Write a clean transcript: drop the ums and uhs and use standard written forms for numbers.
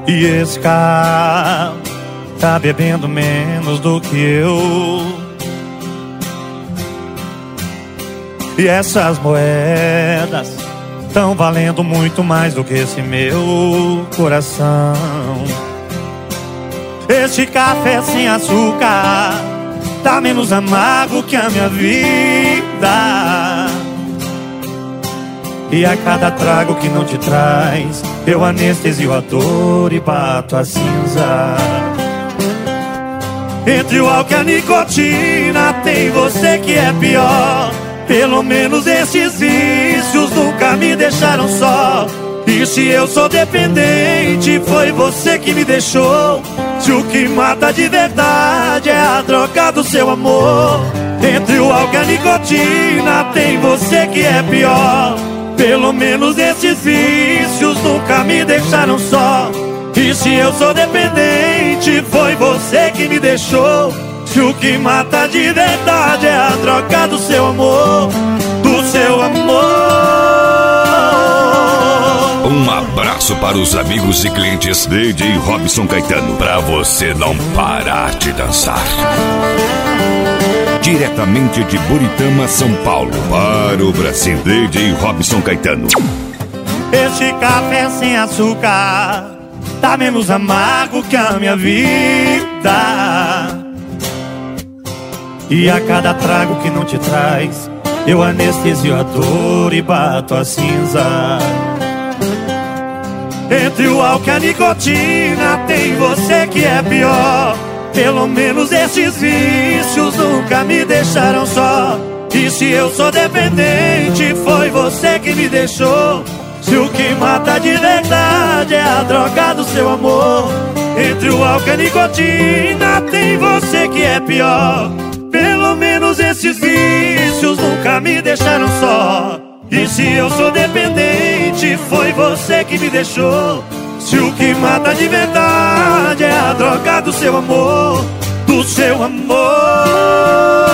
E esse cara tá bebendo menos do que eu. E essas moedas tão valendo muito mais do que esse meu coração. Este café sem açúcar tá menos amargo que a minha vida. E a cada trago que não te traz, eu anestesio a dor e bato a cinza. Entre o álcool e a nicotina, tem você que é pior. Pelo menos esses vícios nunca me deixaram só. E se eu sou dependente, foi você que me deixou. Se o que mata de verdade é a droga do seu amor. Entre o álcool e a nicotina, tem você que é pior. Pelo menos esses vícios nunca me deixaram só. E se eu sou dependente, foi você que me deixou. Se o que mata de verdade é a droga do seu amor, do seu amor. Um abraço para os amigos e clientes DJ Robson Caetano, pra você não parar de dançar. Diretamente de Buritama, São Paulo, para o Brasil, DJ Robson Caetano. Este café sem açúcar tá menos amargo que a minha vida. E a cada trago que não te traz, eu anestesio a dor e bato a cinza. Entre o álcool e a nicotina, tem você que é pior. Pelo menos esses vícios nunca me deixaram só. E se eu sou dependente, foi você que me deixou. Se o que mata de verdade é a droga do seu amor. Entre o álcool e a nicotina, tem você que é pior. Pelo menos esses vícios nunca me deixaram só. E se eu sou dependente, foi você que me deixou. Se o que mata de verdade é a droga do seu amor, do seu amor.